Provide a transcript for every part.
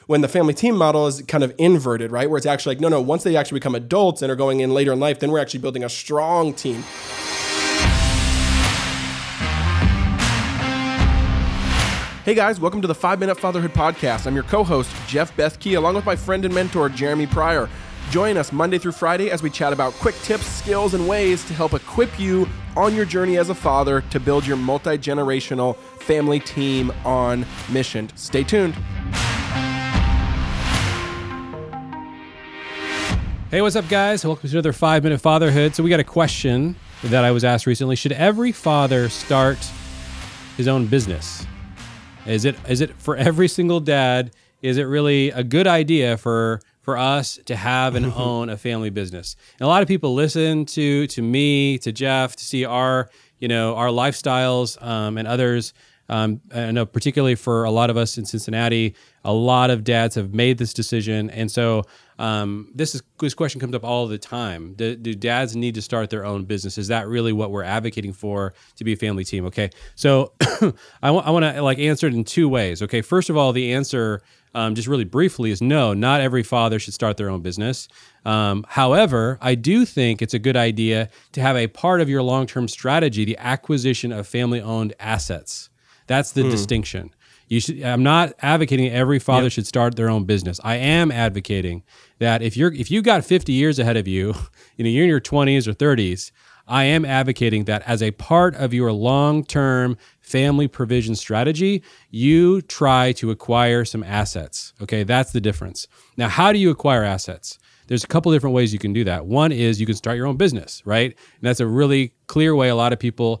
when the family team model is kind of inverted, right? Where it's actually like, no, once they actually become adults and are going in later in life, then we're actually building a strong team. Hey guys, welcome to the 5-Minute Fatherhood Podcast. I'm your co-host, Jeff Bethke, along with my friend and mentor, Jeremy Pryor. Join us Monday through Friday as we chat about quick tips, skills, and ways to help equip you on your journey as a father to build your multi-generational family team on mission. Stay tuned. Hey, what's up, guys? Welcome to another 5-Minute Fatherhood. So we got a question that I was asked recently. Should every father start his own business? Is it for every single dad? Is it really a good idea for us to have and own a family business? And a lot of people listen to me, to Jeff, to see our lifestyles and others. I know particularly for a lot of us in Cincinnati, a lot of dads have made this decision. And so this question comes up all the time. Do dads need to start their own business? Is that really what we're advocating for to be a family team? Okay, so I want to answer it in two ways. Okay, first of all, the answer just really briefly is no, not every father should start their own business. However, I do think it's a good idea to have a part of your long-term strategy, the acquisition of family-owned assets. That's the distinction. I'm not advocating every father should start their own business. I am advocating that if you got 50 years ahead of you, you're in your 20s or 30s, I am advocating that as a part of your long-term family provision strategy, you try to acquire some assets. Okay, that's the difference. Now, how do you acquire assets? There's a couple different ways you can do that. One is you can start your own business, right? And that's a really clear way a lot of people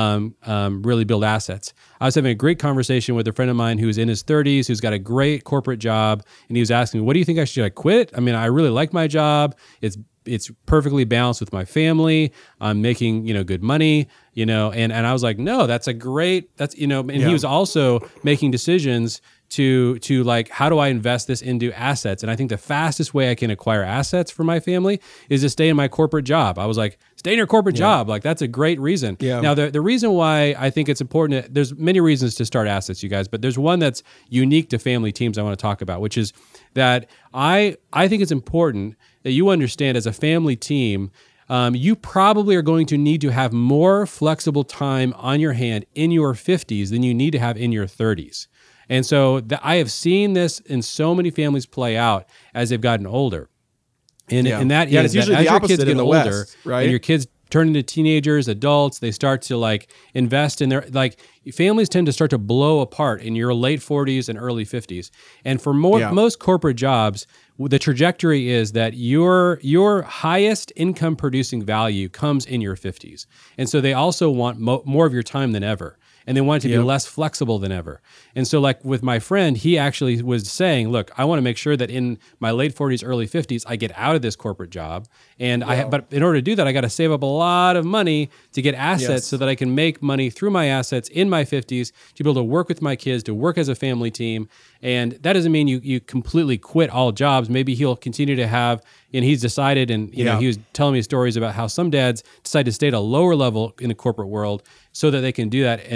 really build assets. I was having a great conversation with a friend of mine who's in his 30s, who's got a great corporate job, and he was asking me, what do you think I should quit? I mean, I really like my job. It's perfectly balanced with my family. I'm making, good money, and I was like, no, and he was also making decisions to how do I invest this into assets? And I think the fastest way I can acquire assets for my family is to stay in my corporate job. I was like, stay in your corporate job. That's a great reason. Yeah. Now, the reason why I think it's important, there's many reasons to start assets, you guys, but there's one that's unique to family teams I want to talk about, which is that I think it's important that you understand as a family team, you probably are going to need to have more flexible time on your hand in your 50s than you need to have in your 30s. And so I have seen this in so many families play out as they've gotten older. And that is it's usually that the as your opposite kids get in the older, West, right? And your kids turn into teenagers, adults, they start to invest in their, families tend to start to blow apart in your late 40s and early 50s. And for most corporate jobs, the trajectory is that your highest income producing value comes in your 50s. And so they also want more of your time than ever. And they want it to be less flexible than ever. And so with my friend, he actually was saying, look, I want to make sure that in my late 40s, early 50s, I get out of this corporate job. And but in order to do that, I got to save up a lot of money to get assets so that I can make money through my assets in my 50s to be able to work with my kids, to work as a family team. And that doesn't mean you completely quit all jobs. Maybe he'll continue to have, and he's decided, and he was telling me stories about how some dads decide to stay at a lower level in the corporate world so that they can do that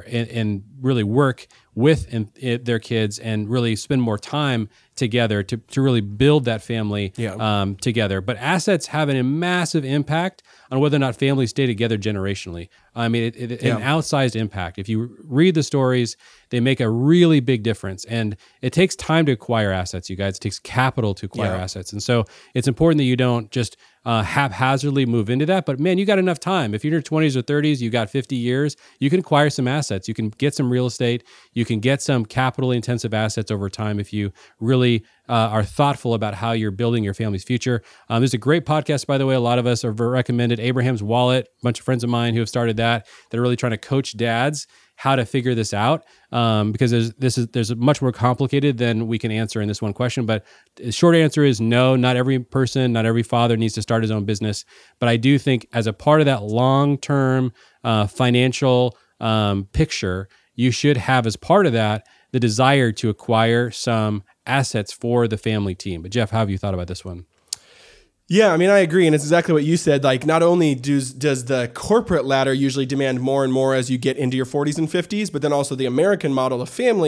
and really work with their kids and really spend more time together to really build that family together. But assets have a massive impact on whether or not families stay together generationally. I mean, an outsized impact. If you read the stories, they make a really big difference. And it takes time to acquire assets, you guys. It takes capital to acquire assets. And so it's important that you don't just haphazardly move into that. But man, you got enough time. If you're in your 20s or 30s, you got 50 years, you can acquire some assets. You can get some real estate. You can get some capital intensive assets over time if you really are thoughtful about how you're building your family's future. There's a great podcast, by the way. A lot of us have recommended Abraham's Wallet. A bunch of friends of mine who have started that are really trying to coach dads how to figure this out, because there's much more complicated than we can answer in this one question. But the short answer is no, not every person, not every father needs to start his own business. But I do think as a part of that long-term financial picture, you should have as part of that the desire to acquire some assets for the family team. But Jeff, how have you thought about this one? Yeah, I mean, I agree. And it's exactly what you said. Not only does the corporate ladder usually demand more and more as you get into your 40s and 50s, but then also the American model of family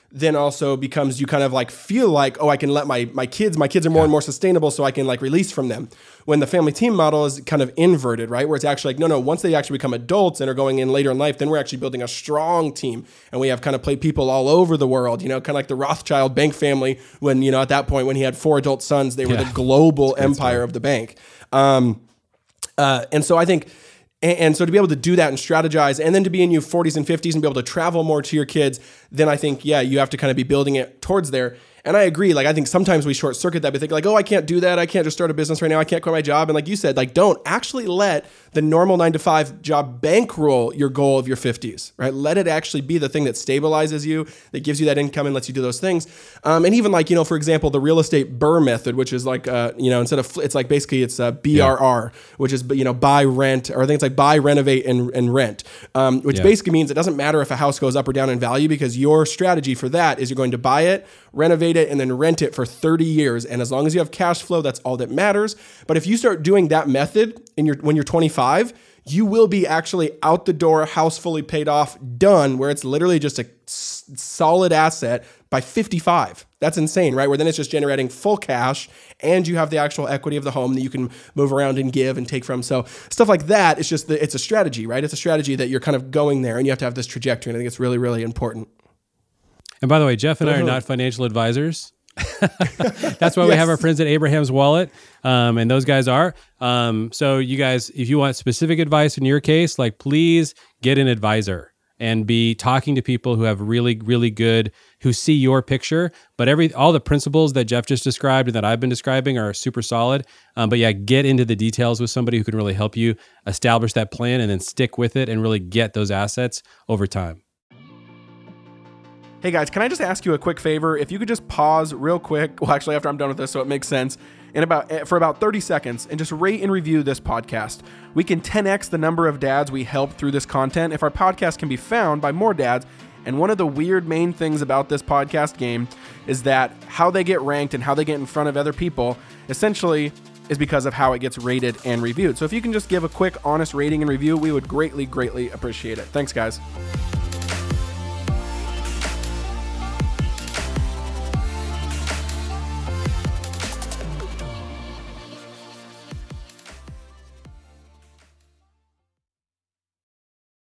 then also becomes you kind of like feel like, oh, I can let my kids are more and more sustainable, so I can like release from them. When the family team model is kind of inverted, right? Where it's actually like, no, once they actually become adults and are going in later in life, then we're actually building a strong team. And we have kind of played people all over the world, kind of like the Rothschild bank family when, at that point when he had 4 adult sons, they were the global empire of the bank. And so I think, and so to be able to do that and strategize, and then to be in your 40s and 50s and be able to travel more to your kids, then I think, you have to kind of be building it towards there. And I agree. Like, I think sometimes we short circuit that. We think like, oh, I can't do that. I can't just start a business right now. I can't quit my job. And like you said, like, don't actually let the normal 9-to-5 job bankroll your goal of your 50s, right? Let it actually be the thing that stabilizes you, that gives you that income and lets you do those things. And even like, for example, the real estate BRRRR method, which is like, instead of, it's like basically it's BRR, which is, buy, rent, or I think it's like buy, renovate, and rent, which basically means it doesn't matter if a house goes up or down in value, because your strategy for that is you're going to buy it, renovate it, and then rent it for 30 years. And as long as you have cash flow, that's all that matters. But if you start doing that method when you're 25, you will be actually out the door, house fully paid off, done, where it's literally just a solid asset by 55. That's insane, right? Where then it's just generating full cash, and you have the actual equity of the home that you can move around and give and take from. So stuff like that, it's just it's a strategy, right? It's a strategy that you're kind of going there, and you have to have this trajectory. And I think it's really, really important. And by the way, Jeff and I are not financial advisors. That's why we have our friends at Abraham's Wallet, and those guys are. So you guys, if you want specific advice in your case, like, please get an advisor and be talking to people who have really, really good, who see your picture. But all the principles that Jeff just described and that I've been describing are super solid. But get into the details with somebody who can really help you establish that plan and then stick with it and really get those assets over time. Hey guys, can I just ask you a quick favor? If you could just pause real quick, well, actually after I'm done with this so it makes sense, for about 30 seconds, and just rate and review this podcast. We can 10x the number of dads we help through this content if our podcast can be found by more dads. And one of the weird main things about this podcast game is that how they get ranked and how they get in front of other people essentially is because of how it gets rated and reviewed. So if you can just give a quick, honest rating and review, we would greatly, greatly appreciate it. Thanks, guys.